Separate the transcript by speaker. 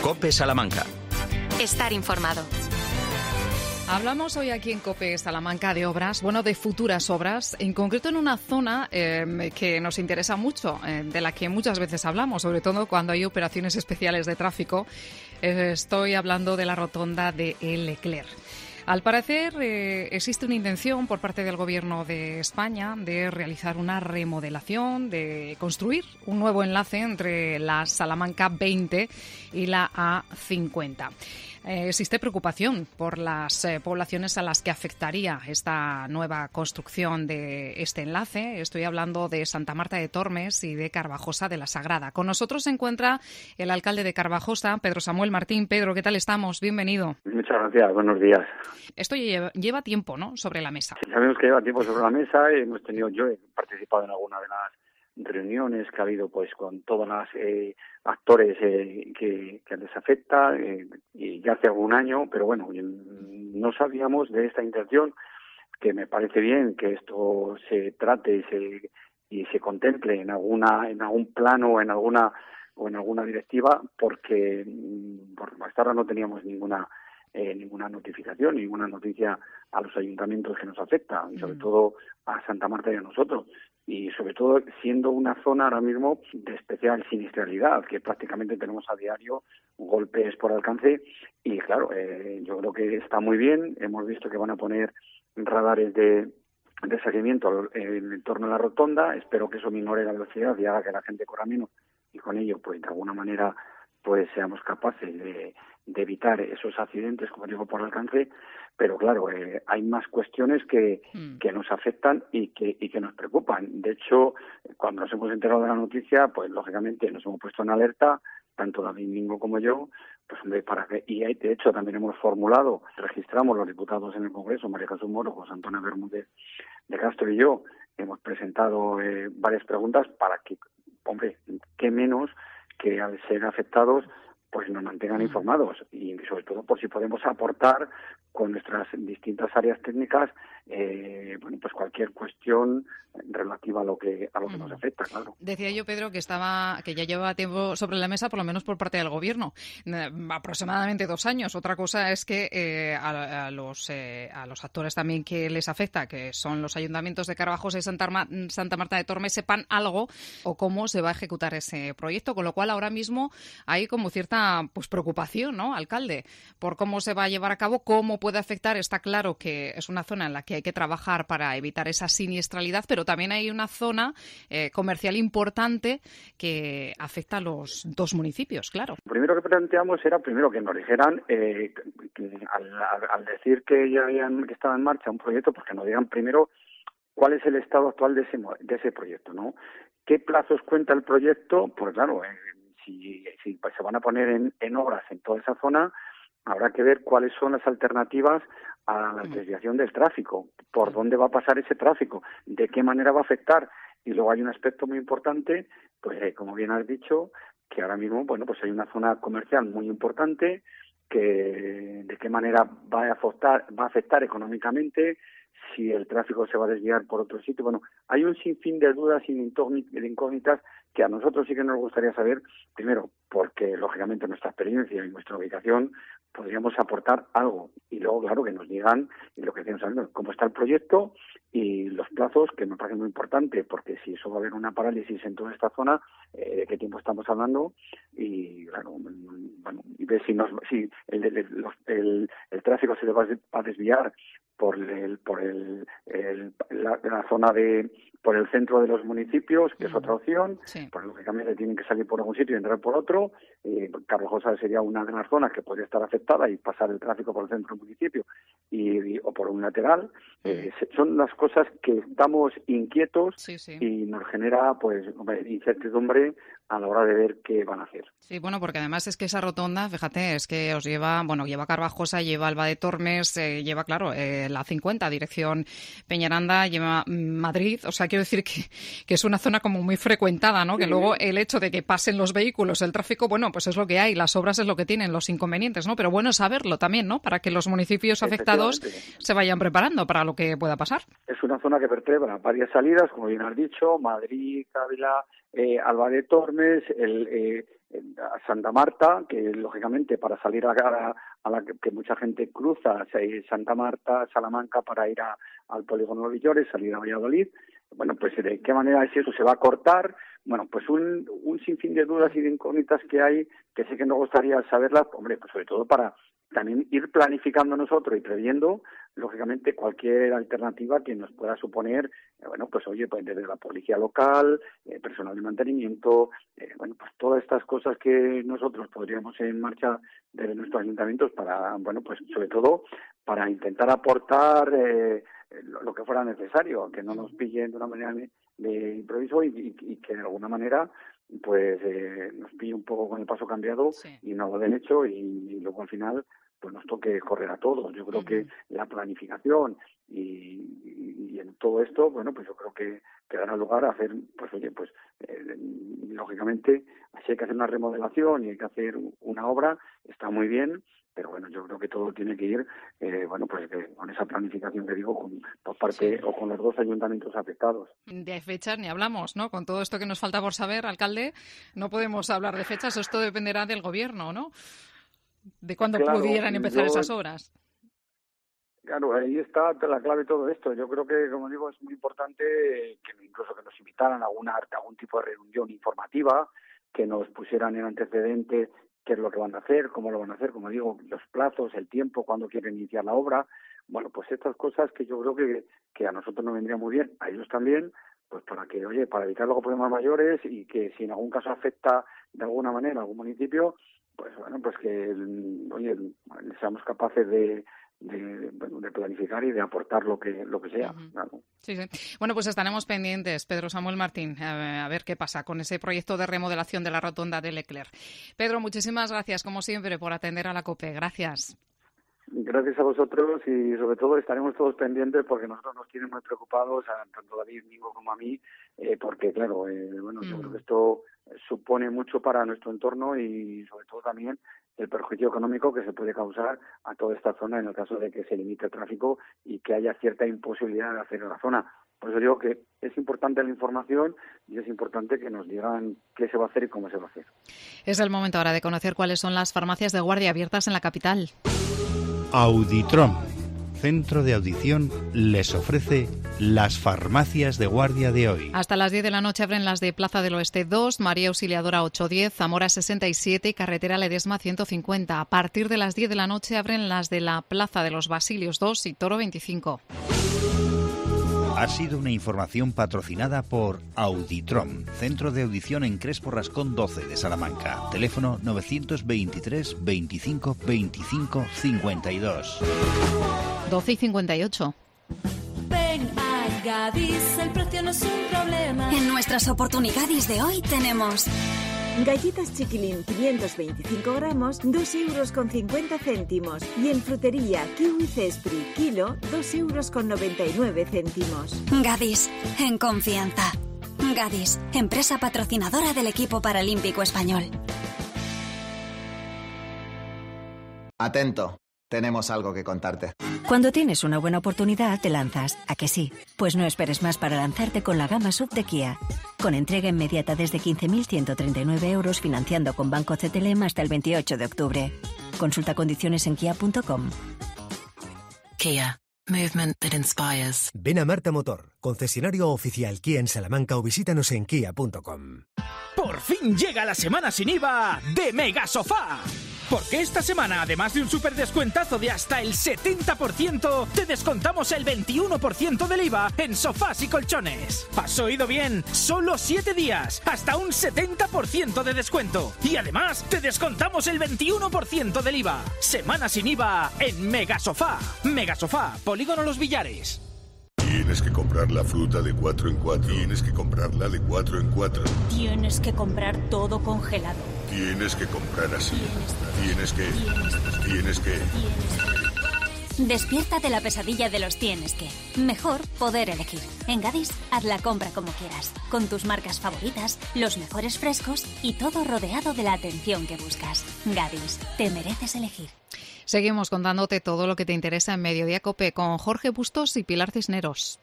Speaker 1: COPE Salamanca.
Speaker 2: Estar informado.
Speaker 3: Hablamos hoy aquí en COPE Salamanca de obras, de futuras obras, en concreto en una zona que nos interesa mucho, de la que muchas veces hablamos, sobre todo cuando hay operaciones especiales de tráfico. Estoy hablando de la rotonda de El Leclerc. Al parecer, existe una intención por parte del Gobierno de España de realizar una remodelación, de construir un nuevo enlace entre la Salamanca 20 y la A50. Existe preocupación por las poblaciones a las que afectaría esta nueva construcción de este enlace. Estoy hablando de Santa Marta de Tormes y de Carvajosa de la Sagrada. Con nosotros se encuentra el alcalde de Carvajosa, Pedro Samuel Martín. Pedro, ¿qué tal estamos? Bienvenido.
Speaker 4: Muchas gracias, buenos días.
Speaker 3: Esto lleva tiempo, ¿no?, sobre la mesa.
Speaker 4: Sí, sabemos que lleva tiempo sobre la mesa. Yo he participado en alguna de las reuniones que ha habido pues con todos los actores que les afecta y ya hace algún año, pero bueno, no sabíamos de esta intención, que me parece bien que esto se trate y se contemple en algún plano o en alguna directiva, porque hasta ahora no teníamos ninguna notificación, ninguna noticia a los ayuntamientos que nos afecta, y sobre todo a Santa Marta y a nosotros, y sobre todo siendo una zona ahora mismo de especial siniestralidad, que prácticamente tenemos a diario golpes por alcance, y claro, yo creo que está muy bien. Hemos visto que van a poner radares de seguimiento en torno a la rotonda. Espero que eso minore la velocidad y haga que la gente corra menos, y con ello pues de alguna manera pues seamos capaces de evitar esos accidentes, como digo, por alcance. Pero claro, hay más cuestiones que nos afectan y que nos preocupan. De hecho, cuando nos hemos enterado de la noticia, pues lógicamente nos hemos puesto en alerta, tanto David Mingo como yo, pues hombre, de hecho también registramos los diputados en el Congreso, María Jesús Moro, José Antonio Bermúdez de Castro y yo, hemos presentado varias preguntas para que, hombre, qué menos que al ser afectados pues nos mantengan informados, y sobre todo por si podemos aportar con nuestras distintas áreas técnicas pues cualquier cuestión relativa a lo que nos afecta, claro.
Speaker 3: Decía yo, Pedro, que ya lleva tiempo sobre la mesa, por lo menos por parte del Gobierno, aproximadamente 2 años. Otra cosa es que a los actores también que les afecta, que son los ayuntamientos de Carvajosa y Santa Marta de Tormes, sepan algo o cómo se va a ejecutar ese proyecto, con lo cual ahora mismo hay como cierta preocupación, ¿no, alcalde?, por cómo se va a llevar a cabo, cómo puede afectar. Está claro que es una zona en la que hay que trabajar para evitar esa siniestralidad, pero también hay una zona comercial importante que afecta a los 2 municipios, claro.
Speaker 4: Lo primero que planteamos era que nos dijeran, que al decir que estaba en marcha un proyecto, pues que nos digan primero cuál es el estado actual de ese proyecto, ¿no? ¿Qué plazos cuenta el proyecto? Pues claro, si pues se van a poner en obras en toda esa zona, habrá que ver cuáles son las alternativas a la desviación del tráfico, por dónde va a pasar ese tráfico, de qué manera va a afectar. Y luego hay un aspecto muy importante, pues como bien has dicho, que ahora mismo pues hay una zona comercial muy importante, que de qué manera va a afectar económicamente, si el tráfico se va a desviar por otro sitio. Bueno, hay un sinfín de dudas y de incógnitas que a nosotros sí que nos gustaría saber, primero, porque lógicamente nuestra experiencia y nuestra ubicación podríamos aportar algo, y luego, claro, que nos digan, y lo que decíamos saber, cómo está el proyecto y los plazos, que me parece muy importante, porque si eso va a haber una parálisis en toda esta zona, de qué tiempo estamos hablando, y claro, y ver si el tráfico se le va a desviar por la zona por el centro de los municipios, que es otra opción.
Speaker 3: Sí.
Speaker 4: Pues lógicamente tienen que salir por algún sitio y entrar por otro. Carvajosa sería una de las zonas que podría estar afectada y pasar el tráfico por el centro del municipio o por un lateral. Son las cosas que estamos inquietos,
Speaker 3: sí.
Speaker 4: Y nos genera pues incertidumbre a la hora de ver qué van a hacer.
Speaker 3: Sí, porque además es que esa rotonda, fíjate, es que os lleva Carvajosa, lleva Alba de Tormes, lleva, claro, la 50, dirección Peñaranda, lleva Madrid. O sea, quiero decir que es una zona como muy frecuentada, ¿no? Sí. Que luego el hecho de que pasen los vehículos, el tráfico, pues es lo que hay, las obras es lo que tienen, los inconvenientes, ¿no? Pero bueno saberlo también, ¿no? Para que los municipios afectados se vayan preparando para lo que pueda pasar.
Speaker 4: Es una zona que vertebra varias salidas, como bien has dicho, Madrid, Ávila, Alba de Tormes, Santa Marta, que lógicamente para salir a la que mucha gente cruza Santa Marta, Salamanca para ir al polígono de Villores, salir a Valladolid. Bueno, pues de qué manera es eso, se va a cortar. Bueno, pues un sinfín de dudas y de incógnitas que hay, que sí que nos gustaría saberlas, hombre, pues sobre todo para también ir planificando nosotros y previendo, lógicamente, cualquier alternativa que nos pueda suponer, bueno, pues oye, pues desde la policía local, personal de mantenimiento, bueno, pues todas estas cosas que nosotros podríamos en marcha desde nuestros ayuntamientos para, bueno, pues sobre todo para intentar aportar lo que fuera necesario, que no nos pillen de una manera de improviso y que de alguna manera pues nos pille un poco con el paso cambiado y no lo den hecho y luego al final pues nos toque correr a todos. Yo creo que la planificación y en todo esto, bueno, pues yo creo que dará lugar a hacer, pues oye, pues lógicamente, si hay que hacer una remodelación y hay que hacer una obra, está muy bien, pero bueno, yo creo que todo tiene que ir, bueno, pues con esa planificación que digo, por parte o con los dos ayuntamientos afectados.
Speaker 3: De fechas ni hablamos, ¿no? Con todo esto que nos falta por saber, alcalde, no podemos hablar de fechas, esto dependerá del gobierno, ¿no? De cuándo pudieran empezar esas obras.
Speaker 4: Claro, ahí está la clave de todo esto. Yo creo que, como digo, es muy importante que incluso que nos invitaran a algún tipo de reunión informativa, que nos pusieran en antecedente qué es lo que van a hacer, cómo lo van a hacer, como digo, los plazos, el tiempo, cuándo quieren iniciar la obra. Bueno, pues estas cosas que yo creo que a nosotros nos vendría muy bien, a ellos también, pues para que, oye, para evitar luego problemas mayores y que si en algún caso afecta de alguna manera a algún municipio, pues bueno, pues que, oye, seamos capaces de planificar y de aportar lo que sea. Claro.
Speaker 3: Sí. Bueno, pues estaremos pendientes, Pedro Samuel Martín, a ver qué pasa con ese proyecto de remodelación de la rotonda de Leclerc. Pedro, muchísimas gracias, como siempre, por atender a la COPE. Gracias.
Speaker 4: Gracias a vosotros y sobre todo estaremos todos pendientes porque nosotros nos tienen muy preocupados, tanto David, Nico como a mí, porque claro, bueno, yo creo que esto supone mucho para nuestro entorno y sobre todo también el perjuicio económico que se puede causar a toda esta zona en el caso de que se limite el tráfico y que haya cierta imposibilidad de hacer la zona. Por eso digo que es importante la información y es importante que nos digan qué se va a hacer y cómo se va a hacer.
Speaker 3: Es el momento ahora de conocer cuáles son las farmacias de guardia abiertas en la capital.
Speaker 1: Auditrom, centro de audición, les ofrece las farmacias de guardia de hoy.
Speaker 3: Hasta las 10 de la noche abren las de Plaza del Oeste 2, María Auxiliadora 810, Zamora 67 y Carretera Ledesma 150. A partir de las 10 de la noche abren las de la Plaza de los Basilios 2 y Toro 25.
Speaker 1: Ha sido una información patrocinada por Auditrom, centro de audición en Crespo Rascón 12 de Salamanca. Teléfono 923 25 25 52.
Speaker 3: 12 y 58.
Speaker 5: Ven a Gadis, el precio no es un problema.
Speaker 6: En nuestras oportunidades de hoy tenemos
Speaker 7: galletas Chiquilín 525 gramos, 2,50 €. Y en frutería Kiwi Cespri, kilo, 2,99 €.
Speaker 6: Gadis, en confianza. Gadis, empresa patrocinadora del equipo paralímpico español.
Speaker 8: Atento, tenemos algo que contarte.
Speaker 9: Cuando tienes una buena oportunidad, te lanzas. ¿A que sí? Pues no esperes más para lanzarte con la gama SUV de Kia. Con entrega inmediata desde 15.139 € financiando con Banco CTLM hasta el 28 de octubre. Consulta condiciones en kia.com.
Speaker 10: Kia. Movement that inspires.
Speaker 11: Ven a Marta Motor, concesionario oficial Kia en Salamanca o visítanos en kia.com.
Speaker 12: Por fin llega la semana sin IVA de Megasofá. Porque esta semana, además de un súper descuentazo de hasta el 70%, te descontamos el 21% del IVA en sofás y colchones. ¿Has oído bien? Solo 7 días, hasta un 70% de descuento. Y además, te descontamos el 21% del IVA. Semana sin IVA en Megasofá. Megasofá, Polígono Los Villares.
Speaker 13: Tienes que comprar la fruta de 4 en 4. Tienes que comprarla de 4 en 4.
Speaker 5: Tienes que comprar todo congelado.
Speaker 13: Tienes que comprar así. Tienes que.
Speaker 5: Despierta de la pesadilla de los tienes que. Mejor poder elegir. En Gadis, haz la compra como quieras. Con tus marcas favoritas, los mejores frescos y todo rodeado de la atención que buscas. Gadis, te mereces elegir.
Speaker 3: Seguimos contándote todo lo que te interesa en Mediodía COPE con Jorge Bustos y Pilar Cisneros.